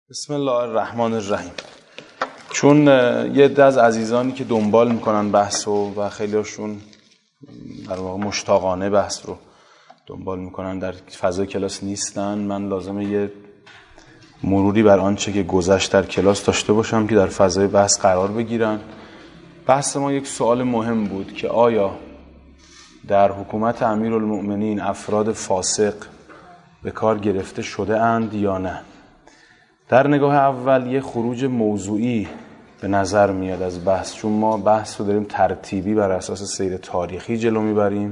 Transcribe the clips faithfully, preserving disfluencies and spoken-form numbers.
بسم الله الرحمن الرحیم. چون یه عده از عزیزانی که دنبال میکنن بحث و و خیلی هاشون در واقع مشتاقانه بحث رو دنبال میکنن در فضای کلاس نیستن، من لازمه یه مروری بر آنچه که گذشت در کلاس داشته باشم که در فضای بحث قرار بگیرن. بحث ما یک سوال مهم بود که آیا در حکومت امیرالمؤمنین افراد فاسق به کار گرفته شده اند یا نه. در نگاه اول یه خروج موضوعی به نظر میاد از بحث، چون ما بحث رو داریم ترتیبی بر اساس سیر تاریخی جلو میبریم،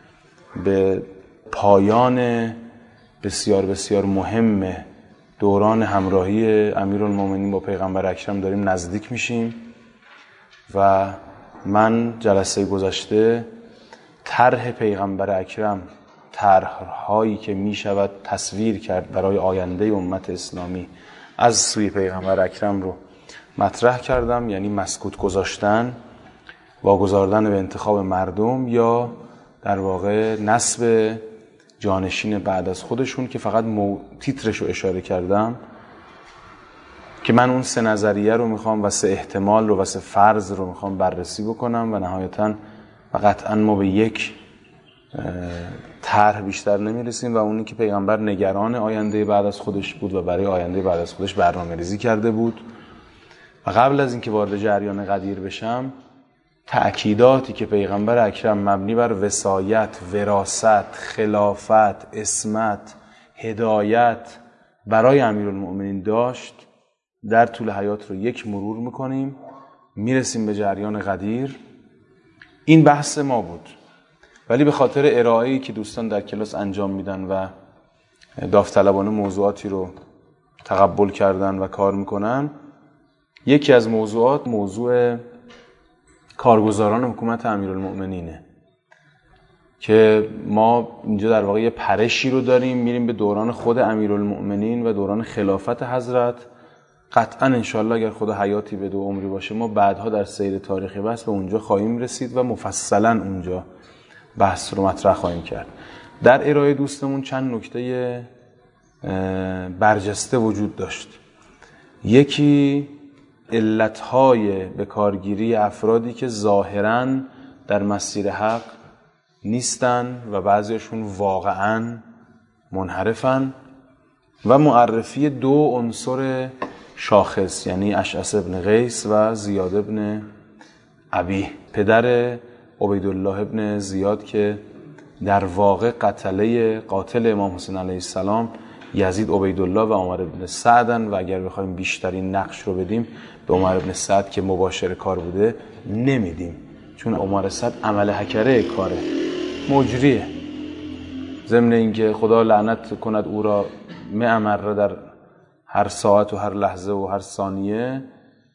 به پایان بسیار بسیار مهم دوران همراهی امیرالمؤمنین با پیغمبر اکرم داریم نزدیک میشیم و من جلسه گذشته طرح پیغمبر اکرم، طرح‌هایی که میشود تصویر کرد برای آینده امت اسلامی از سوی پیغمبر اکرم رو مطرح کردم، یعنی مسکوت گذاشتن، واگذاردن به انتخاب مردم یا در واقع نسب جانشین بعد از خودشون که فقط مو... تیترش رو اشاره کردم که من اون سه نظریه رو میخوام و سه احتمال رو و سه فرض رو میخوام بررسی بکنم و نهایتاً و قطعاً ما به یک طرح بیشتر نمیرسیم و اونی که پیغمبر نگران آینده بعد از خودش بود و برای آینده بعد از خودش برنامه ریزی کرده بود. و قبل از اینکه وارد جریان قدیر بشم، تأکیداتی که پیغمبر اکرم مبنی بر وصایت، وراثت، خلافت، عصمت، هدایت برای امیرالمؤمنین داشت در طول حیات رو یک مرور میکنیم، میرسیم به جریان قدیر. این بحث ما بود، ولی به خاطر ارائه‌ای که دوستان در کلاس انجام میدن و داوطلبانه موضوعاتی رو تقبل کردن و کار میکنن، یکی از موضوعات موضوع کارگزاران حکومت امیرالمؤمنینه که ما اینجا در واقع یه پرشی رو داریم، میریم به دوران خود امیرالمؤمنین و دوران خلافت حضرت. قطعا انشاءالله اگر خدا حیاتی بده و عمری باشه ما بعدها در سیر تاریخی بحث به اونجا خواهیم رسید و مفصلا اونجا بحث رو مطرح خواهیم کرد. در ارائه دوستمون چند نکته برجسته وجود داشت. یکی علتهای به کارگیری افرادی که ظاهراً در مسیر حق نیستن و بعضیشون واقعاً منحرفن و معرفی دو عنصر شاخص، یعنی اشعث ابن قیس و زیاد ابن ابی، پدر عبیدالله ابن زیاد که در واقع قتله قاتل امام حسین علیه السلام یزید عبیدالله و عمر ابن سعدن و اگر بخوایم بیشترین نقش رو بدیم به عمر ابن سعد که مباشر کار بوده نمیدیم، چون عمر سعد عمل حکره کاره، مجریه. ضمن اینکه خدا لعنت کند او را مئة مره در هر ساعت و هر لحظه و هر ثانیه،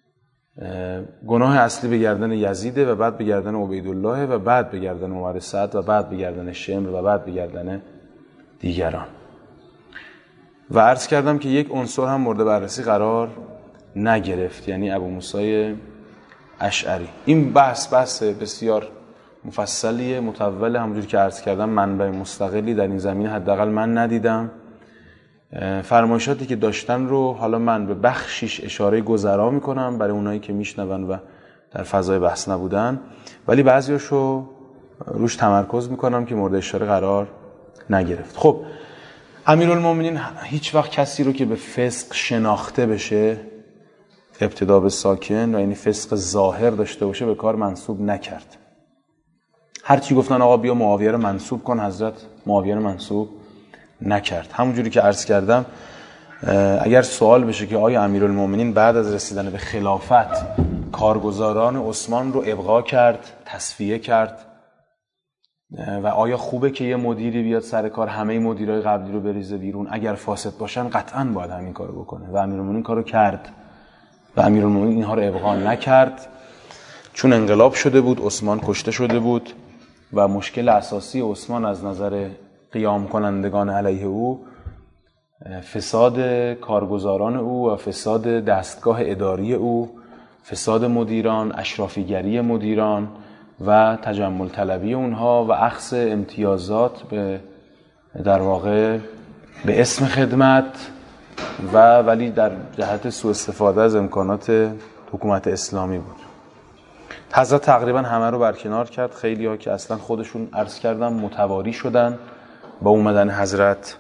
گناه اصلی به گردن یزیده و بعد به گردن عبیدالله و بعد به گردن عمر سعد و بعد به گردن شمر و بعد به گردن دیگران. و عرض کردم که یک عنصر هم مورد بررسی قرار نگرفت، یعنی ابو موسی اشعری. این بحث بحث بسیار مفصلیه، مطوله، همونجوری که عرض کردم منبع مستقلی در این زمینه حداقل من ندیدم. فرمایشاتی که داشتن رو حالا من به بخشیش اشاره گذرا میکنم برای اونایی که میشنون و در فضای بحث نبودن، ولی بعضیاشو روش تمرکز میکنم که مورد اشاره قرار نگرفت. خب امیرالمؤمنین هیچ وقت کسی رو که به فسق شناخته بشه، ابتدا به ساکن و یعنی فسق ظاهر داشته باشه، به کار منسوب نکرد. هرچی گفتن آقا بیا معاویه رو منسوب کن، حضرت معاویه رو منسوب نکرد. همونجوری که عرض کردم اگر سوال بشه که آیا امیرالمؤمنین بعد از رسیدن به خلافت کارگزاران عثمان رو ابقا کرد، تصفیه کرد و آیا خوبه که یه مدیری بیاد سر کار همه مدیرای قبلی رو بریزه بیرون؟ اگر فاسد باشن قطعاً باید همین کارو بکنه و امیرالمؤمنین کارو کرد و امیرالمؤمنین اینها رو ابقا نکرد، چون انقلاب شده بود، عثمان کشته شده بود و مشکل اساسی عثمان از نظر قیام کنندگان علیه او فساد کارگزاران او و فساد دستگاه اداری او، فساد مدیران، اشرافیگری مدیران و تجمل طلبی اونها و اخذ امتیازات به در واقع به اسم خدمت و ولی در جهت سوء استفاده از امکانات حکومت اسلامی بود. حضرت تقریبا همه رو برکنار کرد. خیلی ها که اصلا خودشون عرض کردم متواری شدن با اومدن حضرت،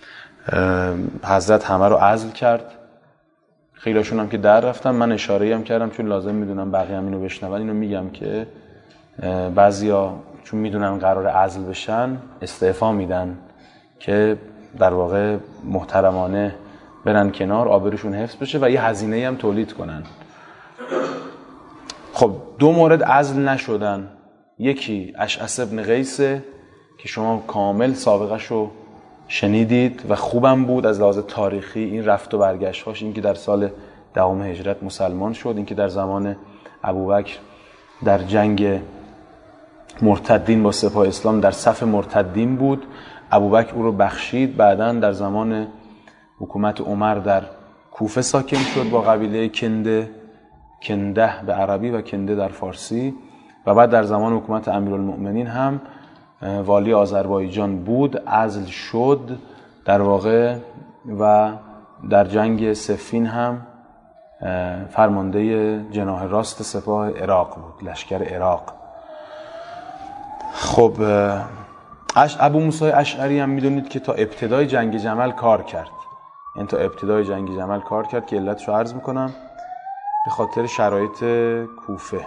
حضرت همه رو عزل کرد. خیلی هاشون هم که در رفتن. من اشاره هم کردم چون لازم میدونم بقیه هم اینو بشنون، اینو میگم که بعضیا چون میدونن قرار عزل بشن استعفا میدن که در واقع محترمانه برن کنار، آبروشون حفظ بشه و یه هزینه هم تولید کنن. خب دو مورد عزل نشدن. یکی اشعث ابن قیسه که شما کامل سابقه‌شو شنیدید و خوبم بود از لحاظ تاریخی این رفت و برگشت‌هاش، این که در سال دهم هجرت مسلمان شد، این که در زمان ابوبکر در جنگ مرتدین با سپاه اسلام در صف مرتدین بود، ابوبکر او رو بخشید، بعداً در زمان حکومت عمر در کوفه ساکن شد با قبیله کنده، کنده به عربی و کنده در فارسی، و بعد در زمان حکومت امیرالمؤمنین هم والی آذربایجان بود، عزل شد در واقع و در جنگ صفین هم فرمانده جناح راست سپاه عراق بود، لشکر عراق. خب ابو موسی اشعری هم میدونید که تا ابتدای جنگ جمل کار کرد، این تا ابتدای جنگ جمل کار کرد که علتش رو عرض میکنم به خاطر شرایط کوفه.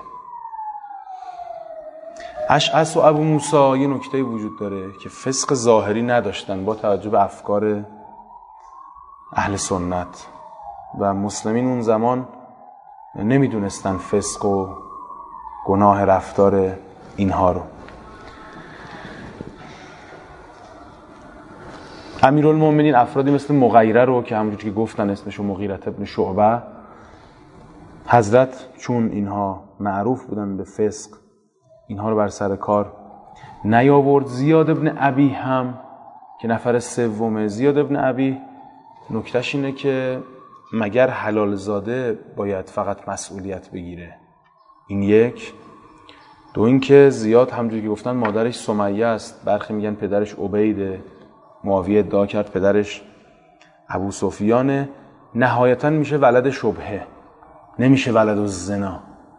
اشعث و ابو موسی یه نکته وجود داره که فسق ظاهری نداشتن با توجه به افکار اهل سنت و مسلمین اون زمان نمیدونستن فسق و گناه رفتار اینها رو. امیرالمومنین افرادی مثل مغیره رو که همونجوری که گفتن اسمشو مغیره ابن شعبه، حضرت چون اینها معروف بودن به فسق اینها رو بر سر کار نیاورد. زیاد ابن ابی هم که نفر سومه، زیاد ابن ابی نکتهش اینه که مگر حلال زاده باید فقط مسئولیت بگیره؟ این یک. دو اینکه زیاد همونجوری که گفتن مادرش سمیه است، برخی میگن پدرش عبیده، معاویه ادعا کرد پدرش ابو سفیانه، نهایتاً میشه ولد شبهه، نمیشه ولد الزنا.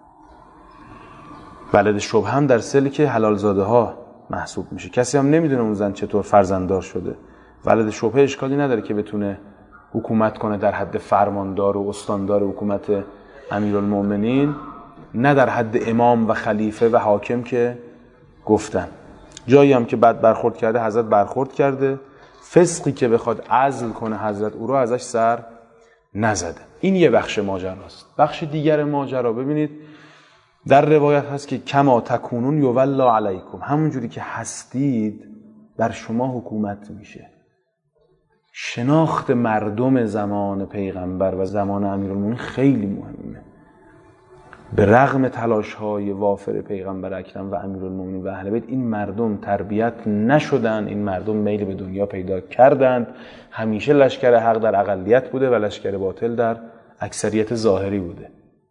ولد شبهه هم در سلی که حلال زاده ها محسوب میشه، کسی هم نمیدونه اون زن چطور فرزنددار شده. ولد شبهه اشکالی نداره که بتونه حکومت کنه در حد فرماندار و استاندار حکومت امیرالمومنین، نه در حد امام و خلیفه و حاکم که گفتن. جایی هم که بعد برخورد کرده حضرت برخورد کرده، فسقی که بخواد عزل کنه حضرت او رو ازش سر نزده. این یه بخش ماجراست. بخش دیگر ماجرا ببینید در روایت هست که کما تکونون یولا علیکم، همون جوری که هستید بر شما حکومت میشه. شناخت مردم زمان پیغمبر و زمان امیرالمومنین خیلی مهمه. به رغم تلاش‌های وافر پیغمبر اکرم و امیرالمومنین و اهل بیت، این مردم تربیت نشدن، این مردم میل به دنیا پیدا کردند. همیشه لشکر حق در اقلیت بوده و لشکر باطل در اکثریت ظاهری بوده.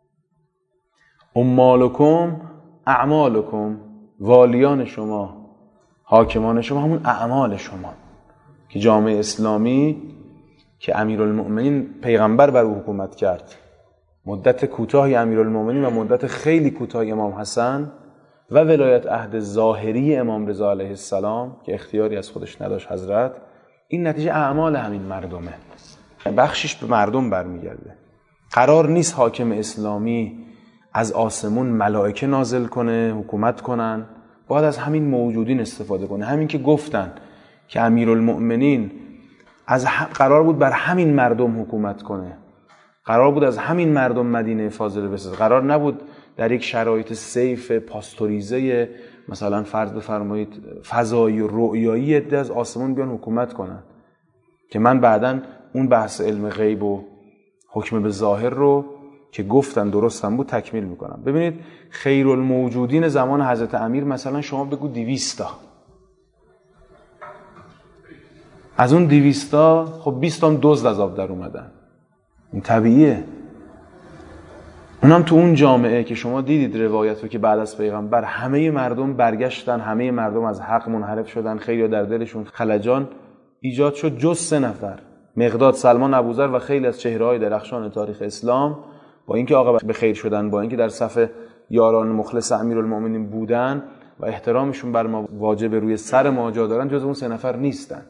امالکم اعمالکم، والیان شما، حاکمان شما همون اعمال شما. که جامعه اسلامی که امیرالمؤمنین پیغمبر بر او حکومت کرد، مدت کوتاهی امیرالمؤمنین و مدت خیلی کوتاهی امام حسن و ولایت عهد ظاهری امام رضا علیه السلام که اختیاری از خودش نداشت حضرت، این نتیجه اعمال همین مردمه، بخشش به مردم برمیگرده. قرار نیست حاکم اسلامی از آسمون ملائکه نازل کنه حکومت کنن، باید از همین موجودین استفاده کنه. همین که گفتن که امیرالمؤمنین از قرار بود بر همین مردم حکومت کنه، قرار بود از همین مردم مدینه فاضله بسازه، قرار نبود در یک شرایط سیف پاستوریزه مثلا فرض بفرمایید فضایی و رؤیایی عده از آسمون بیان حکومت کنن. که من بعداً اون بحث علم غیب و حکم به ظاهر رو که گفتن درستم بود تکمیل میکنم. ببینید خیرالموجودین زمان حضرت امیر مثلا شما بگو دویستا، از اون دویستا خب بیست هم دزد از آب در اومدن، این طبیعیه. اونم تو اون جامعه که شما دیدید روایت رو که بعد از پیغمبر همه مردم برگشتن، همه مردم از حق منحرف شدن، خیلی در دلشون خلجان ایجاد شد جز سه نفر. مقداد، سلمان، ابوذر و خیلی از چهره‌های درخشان تاریخ اسلام با اینکه عاقبت به خیر شدن، با اینکه در صف یاران مخلص امیرالمومنین بودن و احترامشون بر ما واجب روی سر ما جا دارن، جز اون سه نفر نیستن.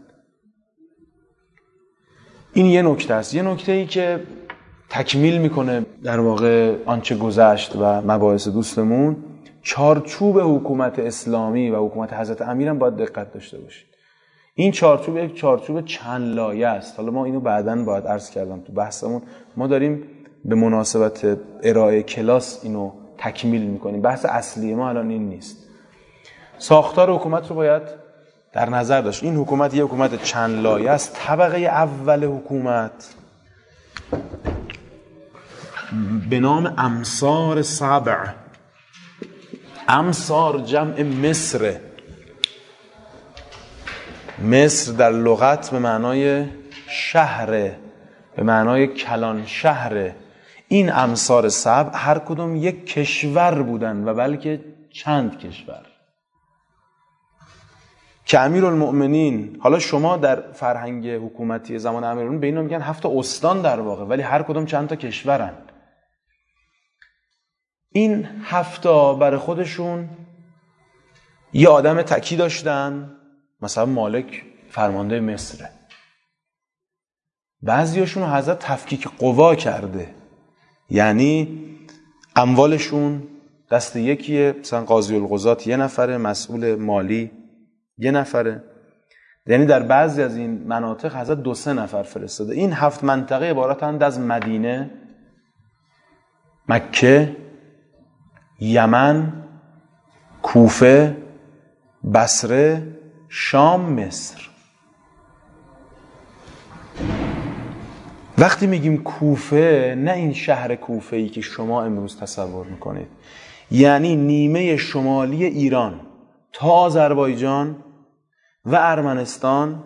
این یه نکته است. یه نکته ای که تکمیل میکنه در واقع آنچه گذشت و مباحث دوستمون، چارچوب حکومت اسلامی و حکومت حضرت امیر هم باید دقت داشته باشید. این چارچوب یک چارچوب چند لایه است. حالا ما اینو بعداً باید عرض کردم تو بحثمون، ما داریم به مناسبت ارائه کلاس اینو تکمیل میکنیم. بحث اصلی ما الان این نیست. ساختار حکومت رو باید در نظر داشت. این حکومت یه حکومت چند لایه است. طبقه اول حکومت به نام امصار سبع، امصار جمع مصر، مصر در لغت به معنای شهر، به معنای کلان شهر. این امصار سبع هر کدوم یک کشور بودن و بلکه چند کشور که امیرالمؤمنین، حالا شما در فرهنگ حکومتی زمان امیرالمؤمنین به اینا میگن هفت استان در واقع، ولی هر کدوم چند تا کشورن. این هفتا برای خودشون یه آدم تکی داشتن، مثلا مالک فرمانده مصره. بعضیاشون رو حضرت تفکیک قوا کرده، یعنی اموالشون دست یکیه، مثلا قاضی القضات یه نفره، مسئول مالی یه نفره. یعنی در بعضی از این مناطق حضرت دو سه نفر فرستاده. این هفت منطقه عبارتند از مدینه، مکه، یمن، کوفه، بصره، شام، مصر. وقتی میگیم کوفه، نه این شهر کوفه‌ای که شما امروز تصور میکنید، یعنی نیمه شمالی ایران تا آذربایجان و ارمنستان،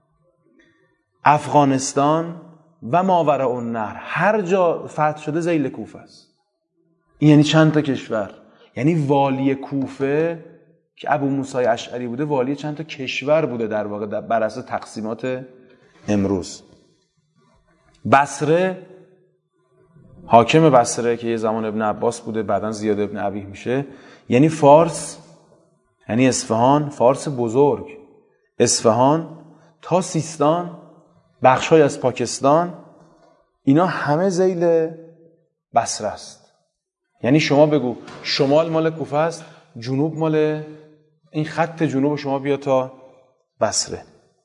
افغانستان و ماوراء النهر، هر جا فتح شده ذیل کوفه است. این یعنی چند تا کشور. یعنی والی کوفه که ابو موسی اشعری بوده، والی چند تا کشور بوده در واقع بر اساس تقسیمات امروز. بصره، حاکم بصره که یه زمان ابن عباس بوده، بعدن زیاد ابن ابیه میشه، یعنی فارس، یعنی اصفهان، فارس بزرگ، اصفهان تا سیستان، بخشای از پاکستان، اینا همه ذیل بصره است. یعنی شما بگو شمال مال کوفه است، جنوب مال این خط جنوب شما بیا تا بصره.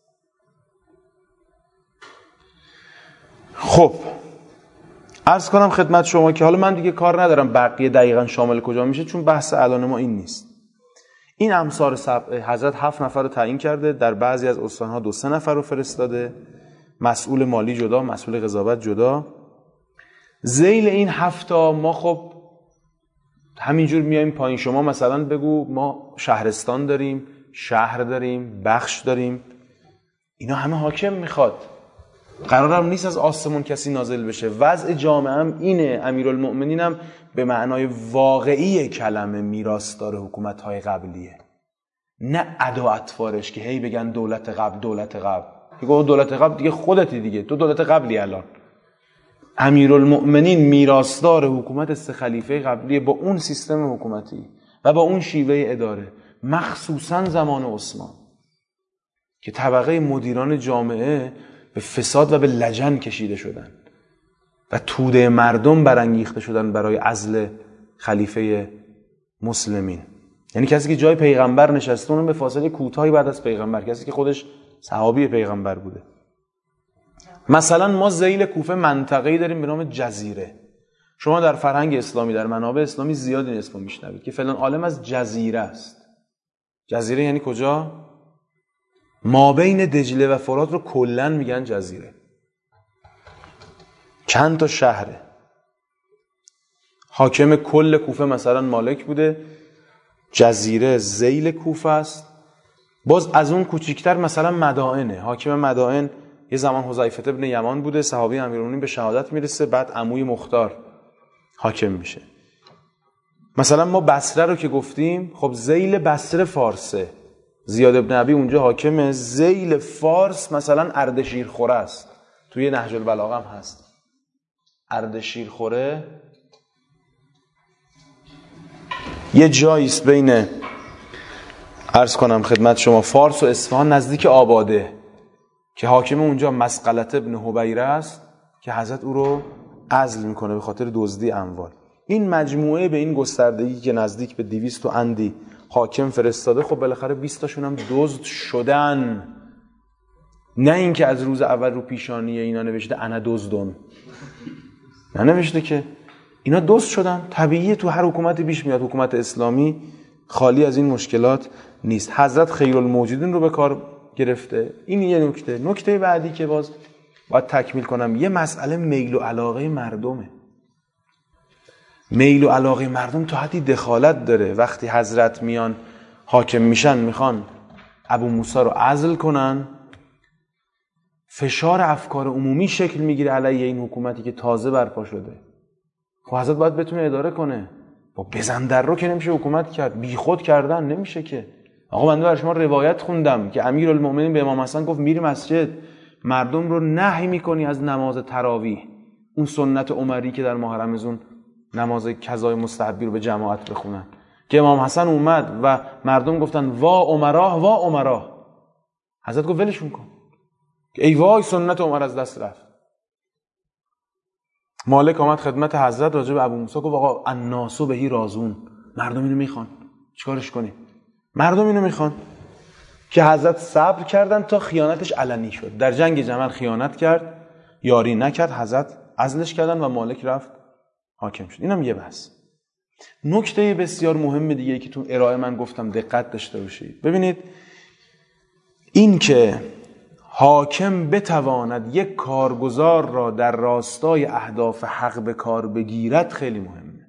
خب عرض کنم خدمت شما که حالا من دیگه کار ندارم بقیه دقیقاً شامل کجا میشه، چون بحث الان ما این نیست. این امصار سبع حضرت هفت نفر رو تعیین کرده، در بعضی از استانها دو سه نفر رو فرستاده، مسئول مالی جدا، مسئول قضاوت جدا. ذیل این هفتا ما خب همینجور میایم پایین. شما مثلا بگو ما شهرستان داریم، شهر داریم، بخش داریم، اینا همه حاکم میخواد. قرارم نیست از آسمون کسی نازل بشه. وضع جامعه هم اینه. امیرالمؤمنین هم به معنای واقعی کلمه میراثدار حکومت‌های قبلیه، نه ادا اطوارش که هی بگن دولت قبل دولت قبل. میگه دولت قبل دیگه خودتی دیگه، تو دولت قبلی الان. امیرالمؤمنین میراثدار حکومت سه خلیفه قبلیه با اون سیستم حکومتی و با اون شیوه اداره، مخصوصا زمان عثمان که طبقه مدیران جامعه به فساد و به لجن کشیده شدن و توده مردم برانگیخته شدن برای عزل خلیفه مسلمین. یعنی کسی که جای پیغمبر نشسته، اونم به فاصله کوتاهی بعد از پیغمبر، کسی که خودش صحابی پیغمبر بوده. مثلا ما ذیل کوفه منطقه‌ای داریم به نام جزیره. شما در فرهنگ اسلامی، در منابع اسلامی زیاد این اسمو میشنوید که فلان عالم از جزیره است. جزیره یعنی کجا؟ ما بین دجله و فرات رو کلن میگن جزیره. چند تا شهره. حاکم کل کوفه مثلا مالک بوده، جزیره ذیل کوفه است. باز از اون کوچیکتر مثلا مدائنه. حاکم مدائن یه زمان حذیفه ابن یمان بوده، صحابی امیرالمومنین، به شهادت میرسه، بعد عموی مختار حاکم میشه. مثلا ما بصره رو که گفتیم، خب ذیل بصره فارسه، زیاد ابن ابی اونجا حاکمه. ذیل فارس مثلا اردشیر خوره است. توی نهج البلاغه هم هست. اردشیر خوره یه جاییست بین، عرض کنم خدمت شما، فارس و اصفهان نزدیک آباده که حاکم اونجا مسقلة ابن حبیره است که حضرت او رو عزل میکنه به خاطر دزدی اموال. این مجموعه به این گستردگی که نزدیک به دویست و اندی حاکم فرستاده، خب بالاخره بیست تاشون هم دزد شدن. نه اینکه از روز اول رو پیشانی اینا نوشته انا دزدون، نه نوشته که اینا دزد شدن. طبیعیه، تو هر حکومتی پیش میاد. حکومت اسلامی خالی از این مشکلات نیست. حضرت خیرالموجودین رو به کار گرفته. این یه نکته. نکته بعدی که باز باید تکمیل کنم، یه مسئله میل و علاقه مردمه. میل و علاقه مردم تا حدی دخالت داره. وقتی حضرت میان حاکم میشن، میخوان ابو موسی رو عزل کنن، فشار افکار عمومی شکل میگیره علیه این حکومتی که تازه برپا شده. خب حضرت باید بتونه اداره کنه. با بزن در رو که نمیشه حکومت کرد، بی خود کردن نمیشه که. آقا بنده برای شما روایت خوندم که امیرالمومنین به امام حسن گفت میری مسجد مردم رو نهی میکنی از نماز تراویح، اون سنت عمری که در ماه رمضان نماز قضای مستحبی رو به جماعت بخونن، که امام حسن اومد و مردم گفتن وا عمراه وا عمراه، حضرت گفت ولشون کن، ای وای سنت عمر از دست رفت. مالک آمد خدمت حضرت راجع به ابو موسی گفت آقا الناس بهی رازون، مردم اینو میخوان، چیکارش کنیم؟ مردم اینو میخوان. که حضرت صبر کردن تا خیانتش علنی شد. در جنگ جمل خیانت کرد، یاری نکرد، حضرت عزلش کردن و مالک رفت حاکم شد. اینم یه بحث. نکته بسیار مهم دیگه که تو ارائه من گفتم دقت داشته باشید. ببینید این که حاکم بتواند یک کارگزار را در راستای اهداف حق به کار بگیرد خیلی مهمه.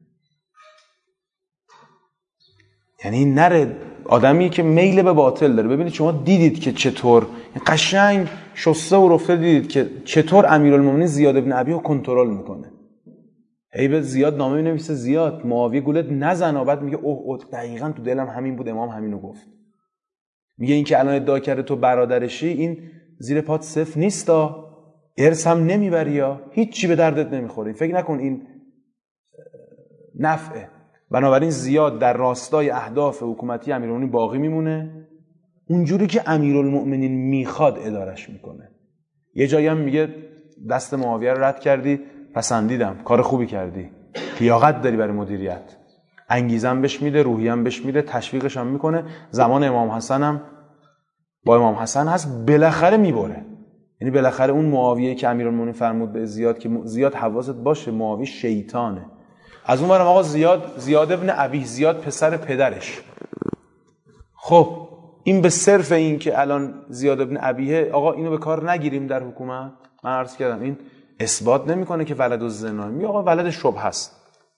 یعنی نره آدمی که میل به باطل داره. ببینید شما دیدید که چطور قشنگ شسته و رفته دیدید که چطور امیرالمومنین زیاد ابن ابی رو کنترل میکنه. هی به زیاد نامه مینویسه زیاد معاویه گولت نزن و بعد میگه اوه اوه دقیقاً تو دلم همین بود، امام همینو گفت. میگه این که الان ادعا کرده تو برادرشی، این زیر پات صفر نیستا، ارث هم نمیبری، یا هیچ چی به دردت نمیخوره، فکر نکن این نفعه. بنابراین زیاد در راستای اهداف حکومتی امیرالمومنین باقی میمونه، اونجوری که امیرالمومنین میخواد ادارش میکنه. یه جایی هم میگه دست معاویه رو رد کردی، پسندیدم، کار خوبی کردی، لیاقت داری برای مدیریت، انگیزم بهش میده، روحیم بهش میده، تشویقش هم میکنه. زمان امام حسن هم با امام حسن هست، بالاخره میبره. یعنی بالاخره اون معاویه که امیرالمومنین فرمود به زیاد که زیاد حواست باشه معاویه شیطانه. از اون برم آقا زیاد زیاد ابن ابی، زیاد پسر پدرش. خب این به صرف این که الان زیاد ابن ابیه، آقا اینو به کار نگیریم در حکومت. من عرض کردم این اثبات نمیکنه که ولد الزنا، میگه آقا ولد شبهه است.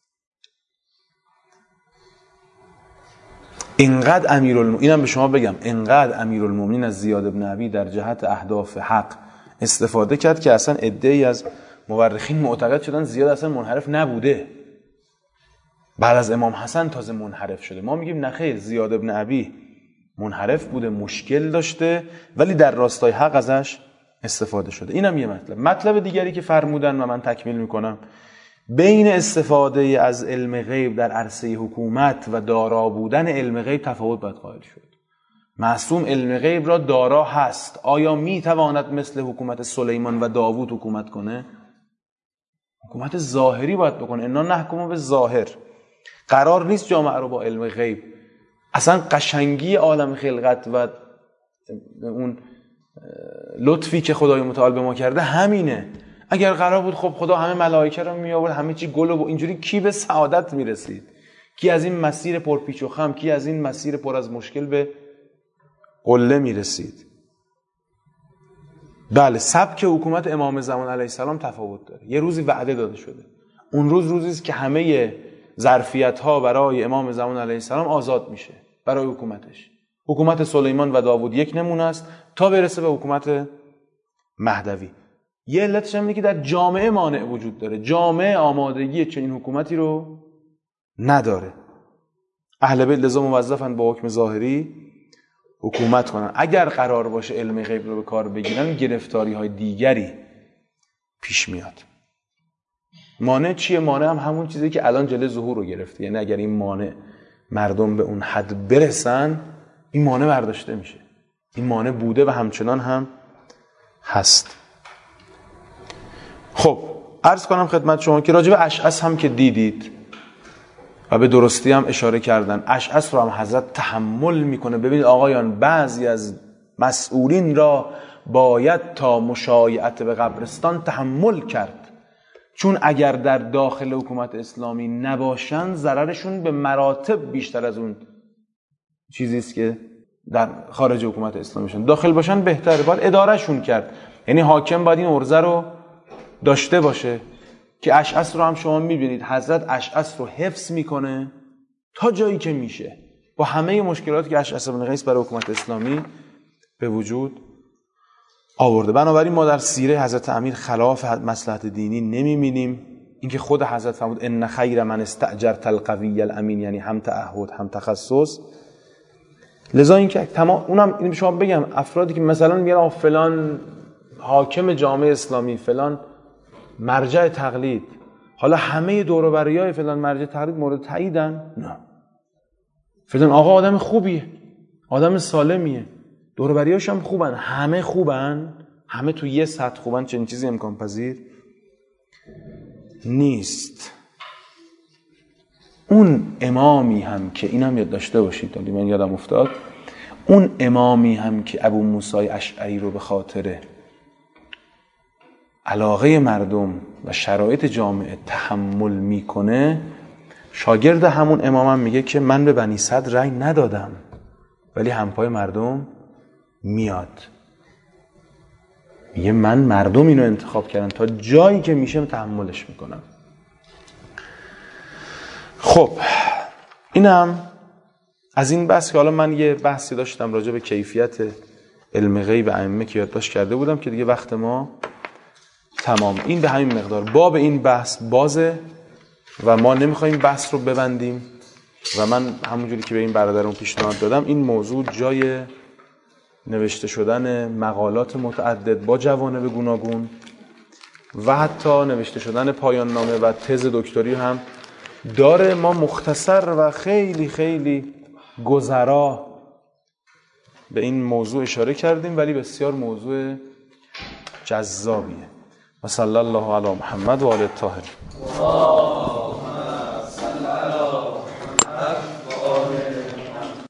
اینقدر امیرالمومنین، اینم به شما بگم، اینقدر امیرالمومنین از زیاد ابن ابی در جهت اهداف حق استفاده کرد که اصلا عده‌ای از مورخین معتقد شدن زیاد اصلا منحرف نبوده، بعد از امام حسن تازه منحرف شده. ما میگیم نخیر، زیاد ابن ابی منحرف بوده، مشکل داشته، ولی در راستای حق ازش استفاده شده. اینم یه مطلب. مطلب دیگری که فرمودن و من تکمیل میکنم، بین استفاده از علم غیب در عرصه حکومت و دارا بودن علم غیب تفاوت باید قائل شد. معصوم علم غیب را دارا هست، آیا میتواند مثل حکومت سلیمان و داوود حکومت کنه؟ حکومت ظاهری باید بکنه. انا نحکم به ظاهر. قرار نیست جامعه رو با علم غیب، اصلا قشنگی عالم خلقت و اون لطفی که خدای متعال به ما کرده همینه. اگر قرار بود خب خدا همه ملائکه رو می آورد، همه چی گل و اینجوری کی به سعادت میرسید؟ کی از این مسیر پرپیچ و خم، کی از این مسیر پر از مشکل به قله میرسید؟ بله، سبک حکومت امام زمان علیه السلام تفاوت داره. یه روزی وعده داده شده، اون روز روزی است که همه ظرفیت ها برای امام زمان علیه السلام آزاد میشه برای حکومتش. حکومت سلیمان و داوود یک نمونه است تا برسه به حکومت مهدوی. یه علتش هم اینه که در جامعه مانع وجود داره، جامعه آمادگی چنین حکومتی رو نداره. اهل بیت لذا موظفن با حکم ظاهری حکومت کنن. اگر قرار باشه علم غیب رو به کار بگیرن، گرفتاری های دیگری پیش میاد. مانع چیه؟ مانع هم همون چیزی که الان جلوی ظهور رو گرفته. یعنی اگر این مانع مردم به اون حد برسن، این مانع برداشته میشه. این مانع بوده و همچنان هم هست. خب عرض کنم خدمت شما که راجع به اشعث هم که دیدید و به درستی هم اشاره کردن، اشعث رو هم حضرت تحمل میکنه. ببینید آقایان، بعضی از مسئولین را باید تا مشایعت به قبرستان تحمل کرد، چون اگر در داخل حکومت اسلامی نباشن ضررشون به مراتب بیشتر از اون چیزی است که در خارج حکومت اسلامیشون. داخل باشن بهتره، باید ادارهشون کرد. یعنی حاکم باید این عرضه رو داشته باشه که اشعث رو هم شما میبینید حضرت اشعث رو حفظ میکنه تا جایی که میشه، با همه مشکلاتی که اشعث بن قیس برای حکومت اسلامی به وجود آورده. بنابراین ما در سیره حضرت امیر خلاف مصلحت دینی نمیبینیم. اینکه خود حضرت فرمود ان خیر من استاجرت القوی الامین، یعنی هم تعهد هم تخصص. لذا اینکه تمام اونم این شما بگم افرادی که مثلا میگن فلان حاکم جامعه اسلامی، فلان مرجع تقلید، حالا همه دور و بریای فلان مرجع تقلید مورد تاییدن؟ نه. فلان آقا آدم خوبیه، آدم سالمیه، دور و بریاش هم خوبن، همه خوبن، همه تو یه سطح خوبن، چنین چیزی امکان پذیر نیست. اون امامی هم که اینم یاد داشته باشید، من یادم افتاد، اون امامی هم که ابو موسی اشعری رو به خاطر علاقه مردم و شرایط جامعه تحمل میکنه، شاگرد همون امام هم میگه که من به بنی صدر رأی ندادم ولی همپای مردم میاد. میگه من مردم اینو انتخاب کردن، تا جایی که میشه تحملش میکنم. خب اینم از این بحث که حالا من یه بحثی داشتم راجع به کیفیت علم غیب ائمه که یادداشت کرده بودم که دیگه وقت ما تمام. این به همین مقدار. باب این بحث بازه و ما نمیخوایم بحث رو ببندیم و من همونجوری که به این برادرم پیشنهاد دادم، این موضوع جای نوشته شدن مقالات متعدد با جوانب گوناگون و حتی نوشته شدن پایان نامه و تز دکتری هم داره. ما مختصر و خیلی خیلی گذرا به این موضوع اشاره کردیم، ولی بسیار موضوع جذابیه. و صلی الله علی محمد و آل الطاهرین.